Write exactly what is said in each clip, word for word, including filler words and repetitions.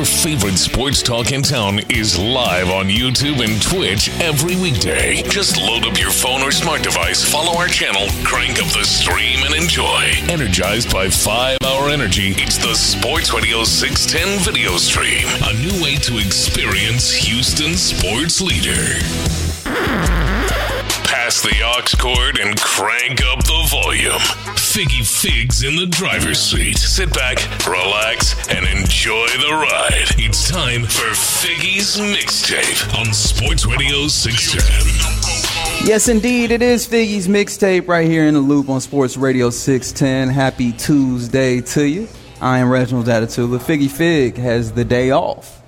favorite sports talk in town is live on YouTube and Twitch every weekday. Just load up your phone or smart device, follow our channel, crank up the stream, and enjoy. Energized by five hour Energy, it's the Sports Radio six ten video stream. A new way to experience Houston's sports leader. Pass the aux cord and crank up the volume. Figgy Figs in the driver's seat. Sit back, relax, and enjoy the ride. It's time for Figgy's Mixtape on Sports Radio six ten. Yes, indeed, it is Figgy's Mixtape right here in the loop on Sports Radio six ten. Happy Tuesday to you. I am Reginald Atatula. Figgy Fig has the day off.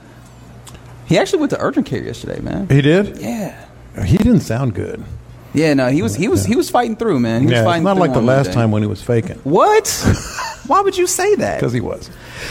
He actually went to urgent care yesterday, man. He did? Yeah. He didn't sound good. Yeah, no, he was he was he was fighting through, man. He was yeah, fighting it's not through like the on last Monday. time when he was faking. What? Why would you say that? Because he was.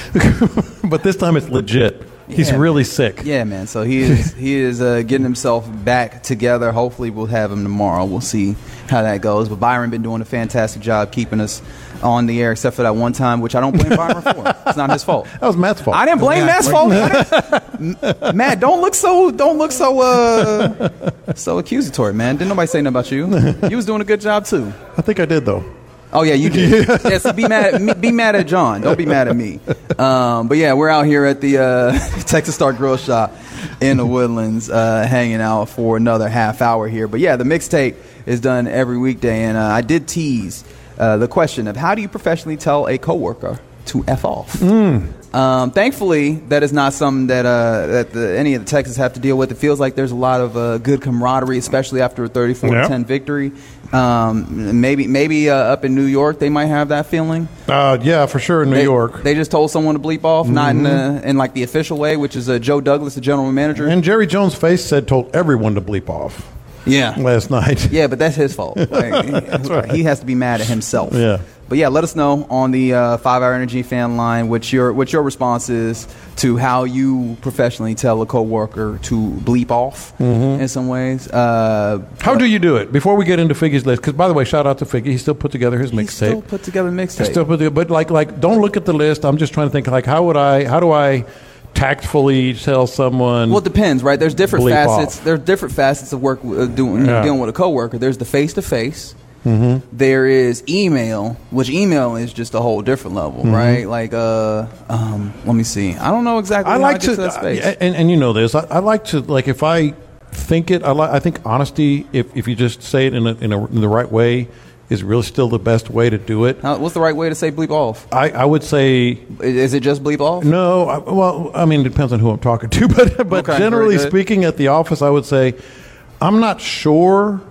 But this time it's legit. He's Yeah. really sick. Yeah, man. So he is he is uh, getting himself back together. Hopefully, we'll have him tomorrow. We'll see how that goes. But Byron been doing a fantastic job keeping us on the air, except for that one time, which I don't blame Byron for. It's not his fault. That was Matt's fault. I didn't blame Matt's fault. I didn't- Matt, don't look so don't look so uh, so accusatory, man. Didn't nobody say nothing about you. You was doing a good job too. I think I did, though. Oh yeah, you did. Yes, be mad at me, be mad at John. Don't be mad at me. Um, but yeah, we're out here at the uh, Texas Star Grill Shop in the Woodlands, uh, hanging out for another half hour here. But yeah, the mixtape is done every weekday, and uh, I did tease uh, the question of how do you professionally tell a coworker to F off? Mm. Um, thankfully, that is not something that uh, that the, any of the Texans have to deal with. It feels like there's a lot of uh, good camaraderie, especially after a thirty-four to ten Yep. victory. Um, maybe maybe uh, up in New York they might have that feeling. Uh, yeah, for sure in New They, York. they just told someone to bleep off, Mm-hmm. not in the, in like the official way, which is uh, Joe Douglas, the general manager. And Jerry Jones' face said told everyone to bleep off yeah, last night. yeah, but that's his fault. Like, That's right. He has to be mad at himself. Yeah. But yeah, let us know on the uh, five hour Energy fan line what your what your response is to how you professionally tell a coworker to bleep off in some ways. Uh, How do you do it? Before we get into Figgy's list, because by the way, shout out to Figgy. He still put together his he still mixtape. put together a mixtape. Still put together, but like like don't look at the list. I'm just trying to think like how would I how do I tactfully tell someone? Well, it depends, right? There's different Bleep facets. off. There's different facets of work uh, doing Yeah. dealing with a coworker. There's the face to face. Mm-hmm. There is email, which email is just a whole different level, Mm-hmm. right? Like, uh, um, let me see. I don't know exactly I how like I get to, to that space. uh, and, and you know this. I, I like to like if I think it. I like. I think honesty. If if you just say it in a, in, a, in the right way, is really still the best way to do it. How, what's the right way to say bleep off? I, I would say Is it just bleep off? no. I, well, I mean, it depends on who I'm talking to, but but Okay, generally very good. speaking, at the office, I would say I'm not sure,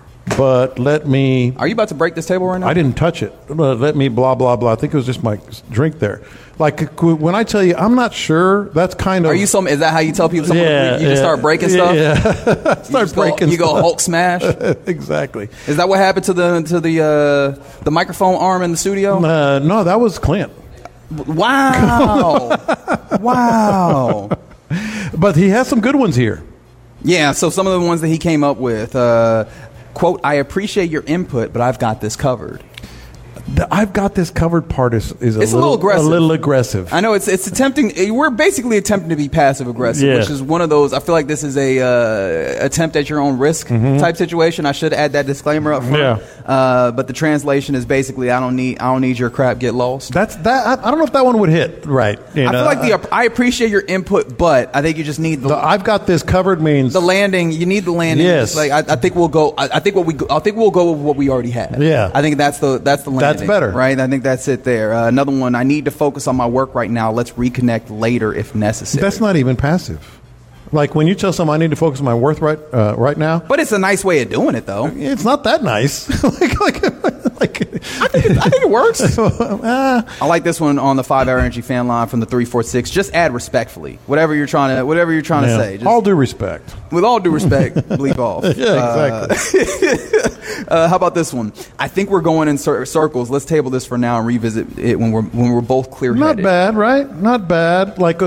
but let me. Are you about to break this table right now? I didn't touch it. Uh, Let me blah blah blah. I think it was just my drink there. Like when I tell you I'm not sure, that's kind of. Are you some? Is that how you tell people? Someone Yeah, to bleep? You just yeah, start breaking yeah, stuff. Yeah, You start just go- breaking. You go stuff. Hulk smash. Exactly. Is that what happened to the to the uh, the microphone arm in the studio? Uh, no, that was Clint. Wow! Wow! But he has some good ones here. Yeah. So some of the ones that he came up with. Uh, quote, I appreciate your input, but I've got this covered. The I've got this covered part is, is a, It's a little, little aggressive. A little aggressive. I know it's it's attempting. We're basically attempting to be passive aggressive, Yeah. which is one of those. I feel like this is a uh, attempt at your own risk type situation. I should add that disclaimer up front. Yeah. Uh, but the translation is basically, I don't need I don't need your crap. Get lost. That's that. I, I don't know if that one would hit right. You I know, feel like the I appreciate your input, but I think you just need the. the I've got this covered means the landing, you need the landing. Yes. Like I, I think we'll go. I, I think what we. I think we'll go with what we already have. Yeah. I think that's the that's the landing. That's better. right? I think that's it there. Uh, another one. I need to focus on my work right now. Let's reconnect later if necessary. That's not even passive. Like when you tell someone I need to focus on my worth right uh, right now, But it's a nice way of doing it, though. it's not that nice. like, like, like, I think it, I think it works. uh, I like this one on the five hour Energy fan line from the three four six. Just add respectfully. Whatever you're trying to. Whatever you're trying yeah. to say. Just, All due respect. with all due respect, bleep off. Yeah, exactly. Uh, uh, how about this one? I think we're going in cir- circles. Let's table this for now and revisit it when we're when we're both clear Not headed. bad, right? Not bad. Like uh,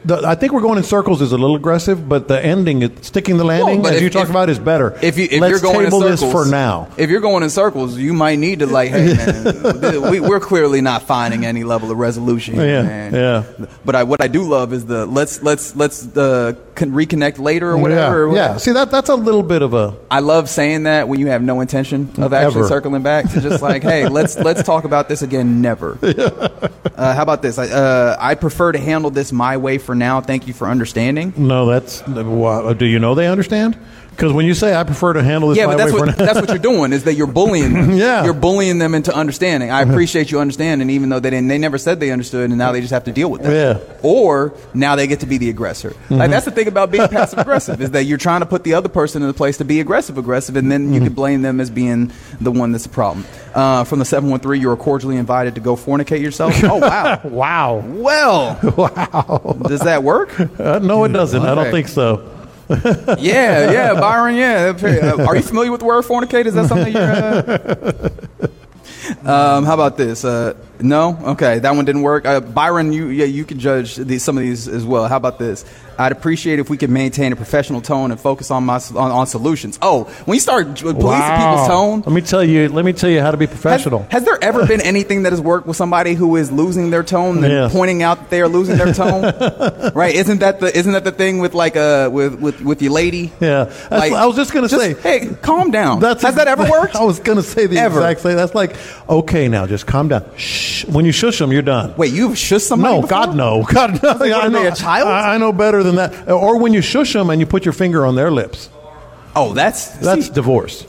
the, I think we're going in circles is a little aggressive, but the ending, it, sticking the landing, Well, as if- you talked if- about, is better. If, you, if Let's you're going table in circles, this for now. If you're going in circles, you might need to like, hey man, we, we're clearly not finding any level of resolution here, Yeah, man. yeah. But I, what I do love is the let's let's let's uh, con- reconnect later or whatever. Yeah, yeah. See, that that's a little bit of a. I love saying that when you have no intention of actually Ever. circling back to just like, hey, let's let's talk about this again. Never. Uh, how about this? I, uh, I prefer to handle this my way for now. Thank you for understanding. No, that's. Well, do you know they understand? Because when you say I prefer to handle this Yeah, my but that's way what for now. that's what you're doing is that you're bullying them. Yeah. You're bullying them into understanding. I appreciate you understanding, even though they didn't. They never said they understood, and now they just have to deal with that. Yeah. Or now they get to be the aggressor. Mm-hmm. Like that's the thing about being passive aggressive is that you're trying to put the other person in the place to be aggressive aggressive, and then Mm-hmm. you can blame them as being the one that's the problem. Uh, from the seven one three, you are cordially invited to go fornicate yourself. Oh wow. Wow. Well, Wow. does that work? Uh, no, it doesn't. I don't Okay. think so. Yeah, yeah, Byron. Yeah, Uh, are you familiar with the word fornicate? Is that something you're? Uh... um, how about this? Uh, no, okay, that one didn't work. Uh, Byron, you yeah, you can judge these, some of these as well. How about this? I'd appreciate if we could maintain a professional tone and focus on my on, on solutions. Oh, when you start policing people's tone. Let me tell you. Let me tell you how to be professional. Has, has there ever been anything that has worked with somebody who is losing their tone and Yes. pointing out that they are losing their tone? Right? Isn't that the isn't that the thing with like uh with with, with your lady? Yeah, that's, Like, I was just gonna say. hey, calm down. That's Has that ever worked? I was gonna say the Ever. exact same. That's like, okay, now just calm down. Shh. When you shush them, you're done. Wait, you've shushed somebody No, before? God, no. God, no. What, I are know. they, a child? I, I know better than that. Or when you shush them and you put your finger on their lips. Oh, that's That's see, divorce.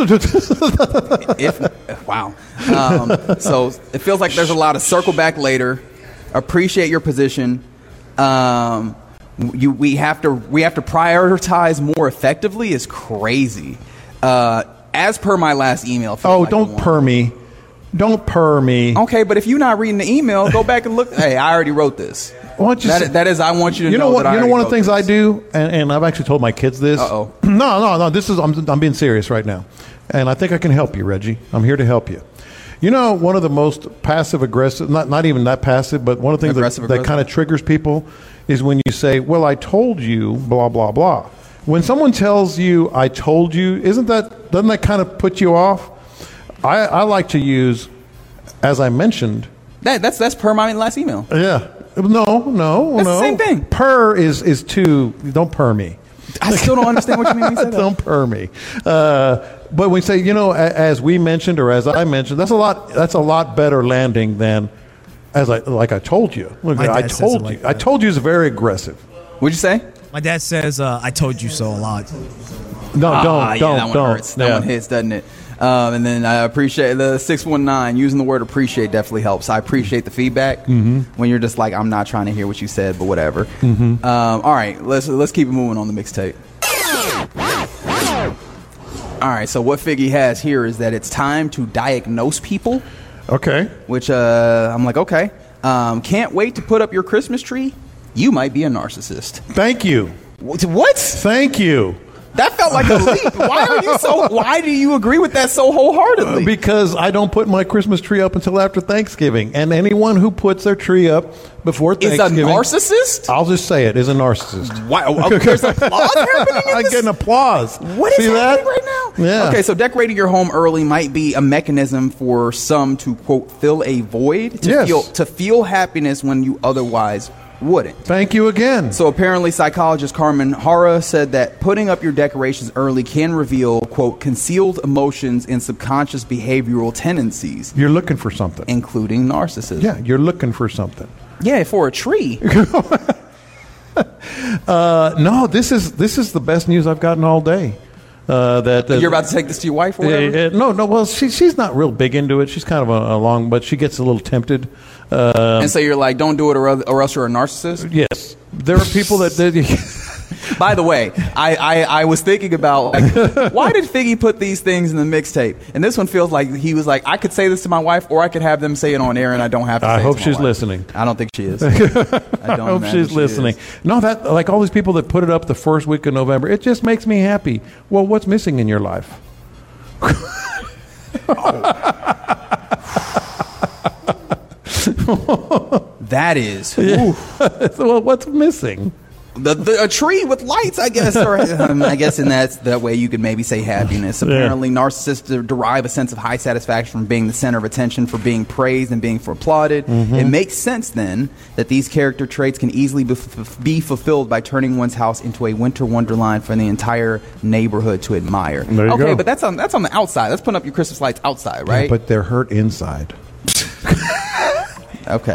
if wow. Um, so it feels like there's a lot of circle back later. Appreciate your position. Um, you we have to we have to prioritize more effectively is crazy. Uh, as per my last email. feels Oh, like don't the one. purr me. Don't purr me. Okay, but if you're not reading the email, go back and look. Hey, I already wrote this. Why don't you That, say- that is, I want you to You know. know what? That I You know already one of the wrote things I this. do, and, and I've actually told my kids this. Uh-oh. No, no, no. This is I'm, I'm being serious right now, and I think I can help you, Reggie. I'm here to help you. You know, one of the most passive aggressive, not not even that passive, but one of the things that, Aggressive that aggressive? kind of triggers people is when you say, "Well, I told you," blah blah blah. When someone tells you, "I told you," isn't that doesn't that kind of put you off? I, I like to use, as I mentioned. That, that's that's per my last email. Yeah. No, no, That's no. the same thing. Purr is is too. Don't purr me. I still don't understand what you mean when you say that. Don't purr me. Uh, but we say, you know, a, as we mentioned or as I mentioned, that's a lot. That's a lot better landing than as I like. I told you. Look, My I dad says told it like you. I that. told you is very aggressive. What'd you say? My dad says, uh, "I told you so" a lot. No, Ah, don't, yeah, don't, that one don't. hurts. That Yeah. one hits, doesn't it? Um, and then I appreciate the six one nine using the word appreciate definitely helps. I appreciate the feedback Mm-hmm. when you're just like, I'm not trying to hear what you said, but whatever. Um, all right, let's let's keep it moving on the mixtape. All right, so what Figgy has here is that it's time to diagnose people, Okay. which uh, I'm like, okay. Um, can't wait to put up your Christmas tree. You might be a narcissist. Thank you. What? What? Thank you. That felt like a leap. Why are you so? Why do you agree with that so wholeheartedly? Because I don't put my Christmas tree up until after Thanksgiving, and anyone who puts their tree up before Is a Thanksgiving, narcissist? I'll just say it, is a narcissist. Why? Oh, there's applause happening in I this? get an applause. What is See happening that? right now? Yeah. Okay, so decorating your home early might be a mechanism for some to quote fill a void to Yes. feel to feel happiness when you otherwise wouldn't. Thank you again. So apparently, psychologist Carmen Hara said that putting up your decorations early can reveal quote concealed emotions and subconscious behavioral tendencies, You're looking for something. including narcissism. Yeah, you're looking for something. Yeah, for a tree. Uh, no, this is this is the best news I've gotten all day. Uh, that, that You're about to take this to your wife or Uh, whatever? uh, no, no. Well, she, she's not real big into it. She's kind of a, a long, but she gets a little tempted. Uh, And so you're like, don't do it or, oth- or else you're a narcissist? yes, there are people that. that By the way, I, I, I was thinking about, like, why did Figgy put these things in the mixtape? And this one feels like he was like, I could say this to my wife or I could have them say it on air and I don't have to say I it hope to my she's wife. listening. I don't think she is. I, don't I hope imagine she's she listening. is. No, that like all these people that put it up the first week of November, it just makes me happy. Well, what's missing in your life? That is. Well, what's missing? The, the, a tree with lights, I guess. Or, um, I guess in that, that way you could maybe say happiness. Apparently, yeah. narcissists derive a sense of high satisfaction from being the center of attention, for being praised and being for applauded. Mm-hmm. It makes sense, then, that these character traits can easily be, f- be fulfilled by turning one's house into a winter wonderland for the entire neighborhood to admire. There you okay, go. but that's on, that's on the outside. That's putting up your Christmas lights outside, right? Yeah, but they're hurt inside. Okay.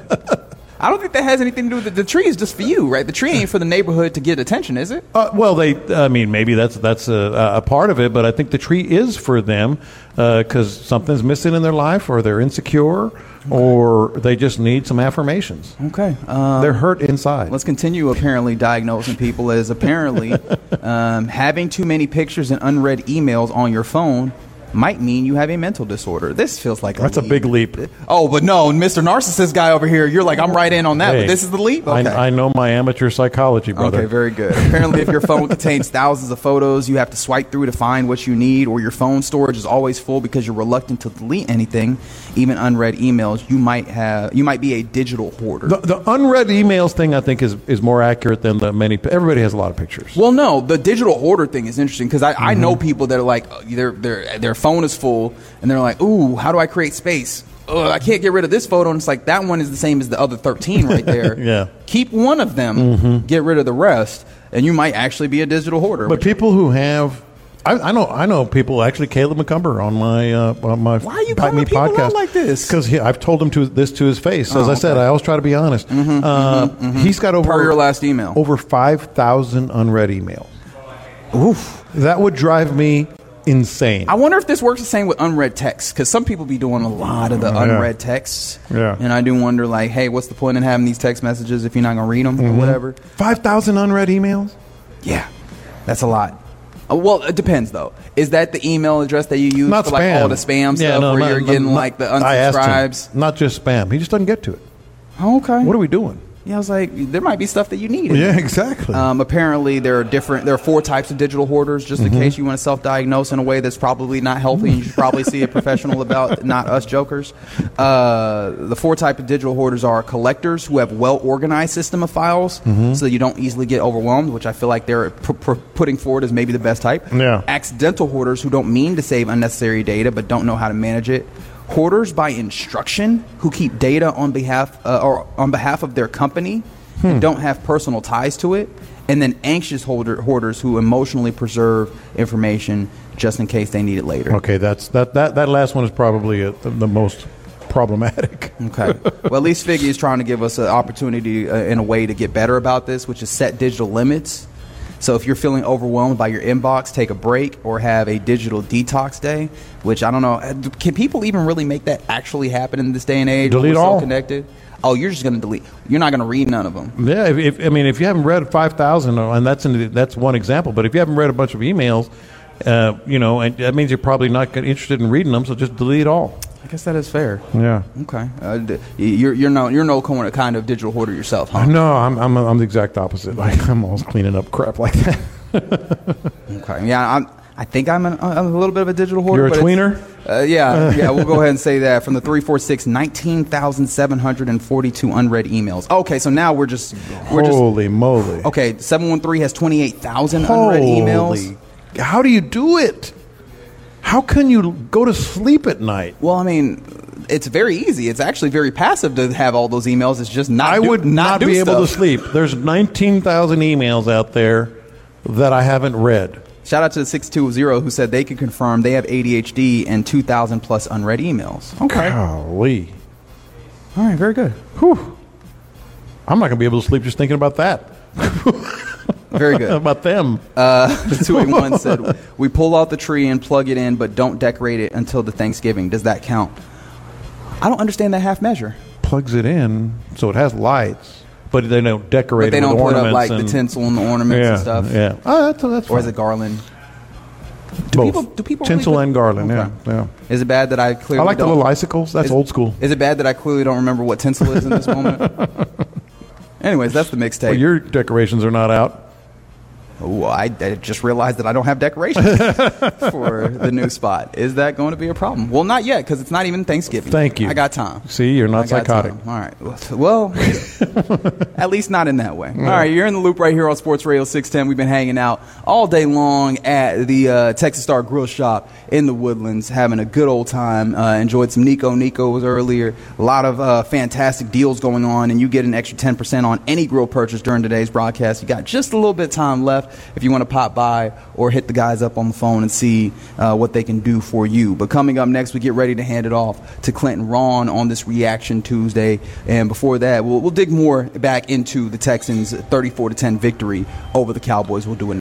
I don't think that has anything to do with it. The tree is just for you, right? The tree ain't for the neighborhood to get attention, is it? Uh, well, they. I mean, maybe that's that's a, a part of it, but I think the tree is for them because uh, something's missing in their life, or they're insecure, or they just need some affirmations. Okay. Um, they're hurt inside. Let's continue apparently diagnosing people as apparently um, having too many pictures and unread emails on your phone might mean you have a mental disorder. This feels like a That's leap. a big leap. Oh, but no, Mister Narcissist guy over here, you're like, I'm right in on that, hey, but this is the leap? Okay. I, I know my amateur psychology, brother. Okay, very good. Apparently, if your phone contains thousands of photos, you have to swipe through to find what you need, or your phone storage is always full because you're reluctant to delete anything, even unread emails, you might have you might be a digital hoarder. The, the unread emails thing, I think, is, is more accurate than the many. Everybody has a lot of pictures. Well, no, the digital hoarder thing is interesting because I, mm-hmm. I know people that are like, their their their phone is full, and they're like, ooh, how do I create space? Ugh, I can't get rid of this photo. And it's like, that one is the same as the other thirteen right there. Yeah. Keep one of them, mm-hmm. get rid of the rest, and you might actually be a digital hoarder. But people who have, I, I know I know people, actually Caleb McCumber on my uh, on my Why are you Bite calling Me people podcast out like this? Because I've told him to this to his face. As oh, I okay. said, I always try to be honest. Mm-hmm, uh, mm-hmm, mm-hmm. He's got over per your last email over five thousand unread emails. Oof, that would drive me insane. I wonder if this works the same with unread texts, because some people be doing a lot of the yeah. unread texts. Yeah. And I do wonder, like, hey, what's the point in having these text messages if you're not going to read them mm-hmm. or whatever? five thousand unread emails? Yeah, that's a lot. Uh, well, it depends, though. Is that the email address that you use not for spam. like all the spam yeah, stuff no, where not, you're getting not, like the I asked unsubscribes? him, not just spam. He just doesn't get to it. Oh, okay. What are we doing? Yeah, I was like, there might be stuff that you need. Yeah, exactly. Um, apparently, there are different. There are four types of digital hoarders. Just in mm-hmm. case you want to self-diagnose in a way that's probably not healthy, and you should probably see a professional about, not us jokers. Uh, the four type of digital hoarders are collectors who have well-organized system of files, mm-hmm. so that you don't easily get overwhelmed, which I feel like they're p- p- putting forward as maybe the best type. Yeah. Accidental hoarders who don't mean to save unnecessary data but don't know how to manage it. Hoarders by instruction who keep data on behalf uh, or on behalf of their company hmm. and don't have personal ties to it, and then anxious hoarder, hoarders who emotionally preserve information just in case they need it later. Okay, that's that that, that last one is probably a, the, the most problematic. Okay. Well, at least Figgy is trying to give us an opportunity uh, in a way to get better about this, which is set digital limits. So if you're feeling overwhelmed by your inbox, take a break or have a digital detox day, which I don't know. Can people even really make that actually happen in this day and age? Delete we're all. So connected? Oh, you're just going to delete. You're not going to read none of them. Yeah, if, if I mean, if you haven't read five thousand, and that's in the, that's one example, but if you haven't read a bunch of emails, uh, you know, and that means you're probably not interested in reading them, so just delete all. I guess that is fair. Yeah. Okay. Uh, d- you're you're no you're no kind of digital hoarder yourself, huh? No, I'm I'm I'm the exact opposite. Like I'm always cleaning up crap like that. Okay. Yeah, I'm. I think I'm, an, I'm a little bit of a digital hoarder. You're a tweener? Uh, yeah, yeah. We'll go ahead and say that. From the three four six, nineteen thousand seven hundred forty-two unread emails. Okay, so now we're just we're Holy just, moly. Okay, seven one three has twenty-eight thousand unread emails. How do you do it? How can you go to sleep at night? Well, I mean, it's very easy. It's actually very passive to have all those emails. It's just not. I do, would not, not do be stuff. able to sleep. There's nineteen thousand emails out there that I haven't read. Shout out to the six two zero who said they can confirm they have A D H D and two thousand plus unread emails. Okay. Golly. All right, very good. Whew. I'm not going to be able to sleep just thinking about that. Very good. About them. Uh, the two eight one said, we pull out the tree and plug it in, but don't decorate it until the Thanksgiving. Does that count? I don't understand that half measure. Plugs it in, so it has lights, but they don't decorate but they it don't with put ornaments. up like and, the tinsel and the ornaments yeah, and stuff. Yeah. Oh, that's, that's Or fine. is it garland? Do Both. people do people tinsel really put, and garland? okay. Yeah, yeah. Is it bad that I clearly I like don't, the little icicles. That's is, old school. Is it bad that I clearly don't remember what tinsel is in this moment? Anyways, that's the mixtape. Well, your decorations are not out. Oh, I, I just realized that I don't have decorations for the new spot. Is that going to be a problem? Well, not yet, because it's not even Thanksgiving. Thank you. I got time. See, you're not psychotic. Time. All right. Well, at least not in that way. All right, you're in the loop right here on Sports Radio six ten. We've been hanging out all day long at the uh, Texas Star Grill Shop in the Woodlands, having a good old time. Uh, enjoyed some Nico. Nico was earlier. A lot of uh, fantastic deals going on, and you get an extra ten percent on any grill purchase during today's broadcast. You got just a little bit of time left if you want to pop by or hit the guys up on the phone and see uh, what they can do for you. But coming up next, we get ready to hand it off to Clinton Rawn on this Reaction Tuesday. And before that, we'll, we'll dig more back into the Texans' thirty-four to ten victory over the Cowboys. We'll do it